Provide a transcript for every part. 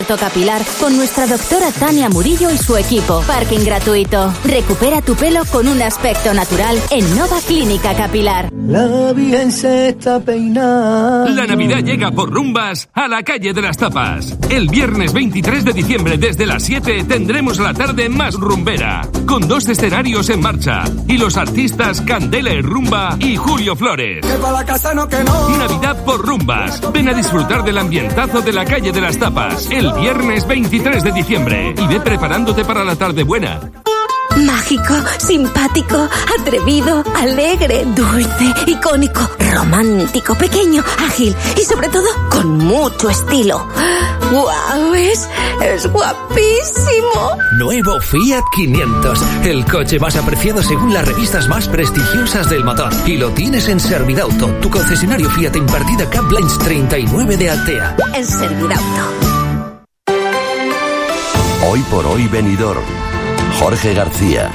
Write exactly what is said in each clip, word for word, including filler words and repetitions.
tratamiento capilar con nuestra doctora Tania Murillo y su equipo. Parking gratuito. Recupera tu pelo con un aspecto natural en Nova Clínica Capilar. La Virgen se está peinando. La Navidad llega por Rumbas a la calle de las Tapas. El viernes veintitrés de diciembre desde las siete tendremos la tarde más rumbera, con dos escenarios en marcha y los artistas Candela y Rumba y Julio Flores. Que pa' la casa no, que no. Navidad por Rumbas. Ven a disfrutar del ambientazo de la calle de las Tapas el viernes veintitrés de diciembre y ve preparándote para la tarde buena. Mágico, simpático, atrevido, alegre, dulce, icónico, romántico, pequeño, ágil y sobre todo con mucho estilo. ¡Guau! Es, es guapísimo. Nuevo Fiat quinientos, el coche más apreciado según las revistas más prestigiosas del motor. Y lo tienes en Servidauto, tu concesionario Fiat en partida Caplines treinta y nueve de Altea. En Servidauto. Hoy por hoy Benidorm. Jorge García.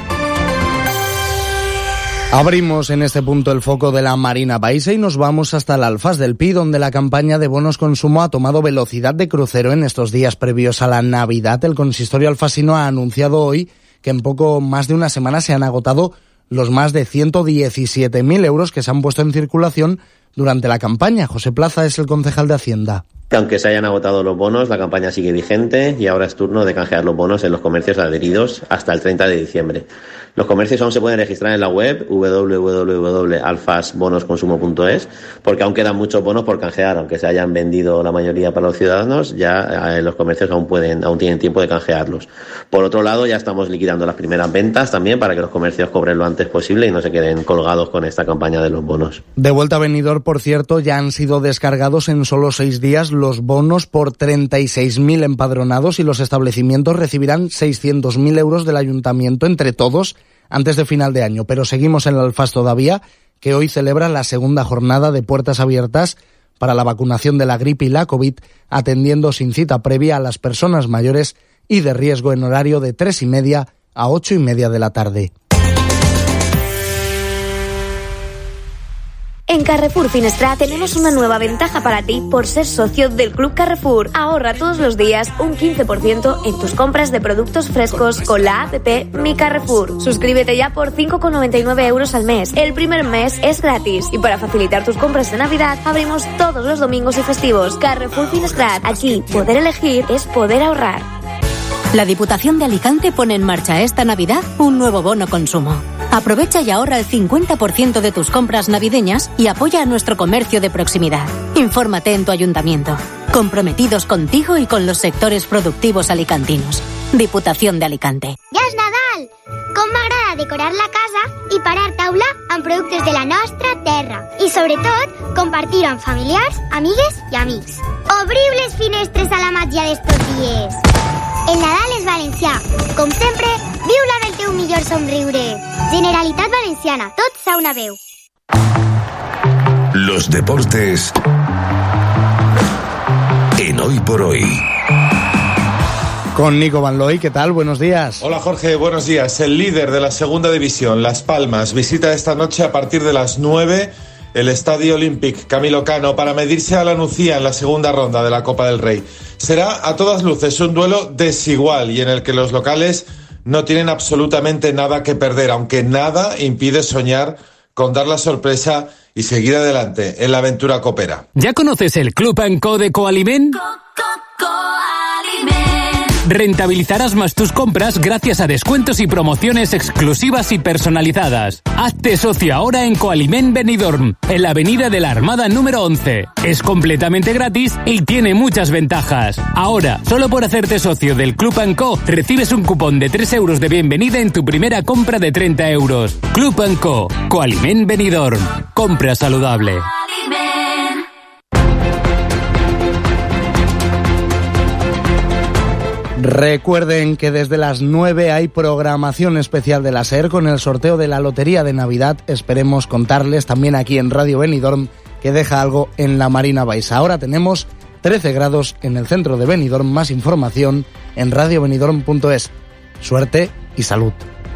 Abrimos en este punto el foco de la Marina Baixa y nos vamos hasta el Alfaz del Pi, donde la campaña de bonos consumo ha tomado velocidad de crucero en estos días previos a la Navidad. El consistorio alfasino ha anunciado hoy que en poco más de una semana se han agotado los más de ciento diecisiete mil euros que se han puesto en circulación durante la campaña. José Plaza es el concejal de Hacienda. Aunque se hayan agotado los bonos, la campaña sigue vigente y ahora es turno de canjear los bonos en los comercios adheridos hasta el treinta de diciembre. Los comercios aún se pueden registrar en la web doble u doble u doble u punto alfas bonos consumo punto es, porque aún quedan muchos bonos por canjear. Aunque se hayan vendido la mayoría para los ciudadanos, ya eh, los comercios aún pueden, aún tienen tiempo de canjearlos. Por otro lado, ya estamos liquidando las primeras ventas también para que los comercios cobren lo antes posible y no se queden colgados con esta campaña de los bonos. De vuelta a Benidorm, por cierto, ya han sido descargados en solo seis días los bonos por treinta y seis mil empadronados y los establecimientos recibirán seiscientos mil euros del ayuntamiento entre todos antes de final de año. Pero seguimos en el Alfaz todavía, que hoy celebra la segunda jornada de puertas abiertas para la vacunación de la gripe y la COVID, atendiendo sin cita previa a las personas mayores y de riesgo en horario de tres y media a ocho y media de la tarde. En Carrefour Finestrat tenemos una nueva ventaja para ti por ser socio del Club Carrefour. Ahorra todos los días un quince por ciento en tus compras de productos frescos con la app Mi Carrefour. Suscríbete ya por cinco con noventa y nueve euros al mes. El primer mes es gratis. Y para facilitar tus compras de Navidad, abrimos todos los domingos y festivos. Carrefour Finestrat. Aquí, poder elegir es poder ahorrar. La Diputación de Alicante pone en marcha esta Navidad un nuevo bono consumo. Aprovecha y ahorra el cincuenta por ciento de tus compras navideñas y apoya a nuestro comercio de proximidad. Infórmate en tu ayuntamiento. Comprometidos contigo y con los sectores productivos alicantinos. Diputación de Alicante. Ja és Nadal! Com m'agrada decorar la casa i parar taula amb productes de la nostra terra. I sobretot, compartir-ho amb familiars, amigues i amics. Obriu les finestres a la màgia d'estos dies. El Nadal és valencià. Com sempre, viu-la amb el teu millor somriure. Generalitat Valenciana, tots a una veu. Los deportes en Hoy por Hoy. Con Nico Van Looy, ¿qué tal? Buenos días. Hola Jorge, buenos días. El líder de la segunda división, Las Palmas, visita esta noche a partir de las nueve el Estadio Olímpic Camilo Cano para medirse a la Nucía en la segunda ronda de la Copa del Rey. Será a todas luces un duelo desigual y en el que los locales no tienen absolutamente nada que perder, aunque nada impide soñar con dar la sorpresa y seguir adelante en la aventura copera. ¿Ya conoces el Club and Co de Coaliment? Rentabilizarás más tus compras gracias a descuentos y promociones exclusivas y personalizadas. Hazte socio ahora en Coaliment Benidorm, en la avenida de la Armada número once. Es completamente gratis y tiene muchas ventajas. Ahora, solo por hacerte socio del Club and Co, recibes un cupón de tres euros de bienvenida en tu primera compra de treinta euros. Club and Co, Coaliment Benidorm. Compra saludable. Recuerden que desde las nueve hay programación especial de la SER con el sorteo de la Lotería de Navidad. Esperemos contarles también aquí en Radio Benidorm que deja algo en la Marina Baixa. Ahora tenemos trece grados en el centro de Benidorm. Más información en radio benidorm punto es. Suerte y salud.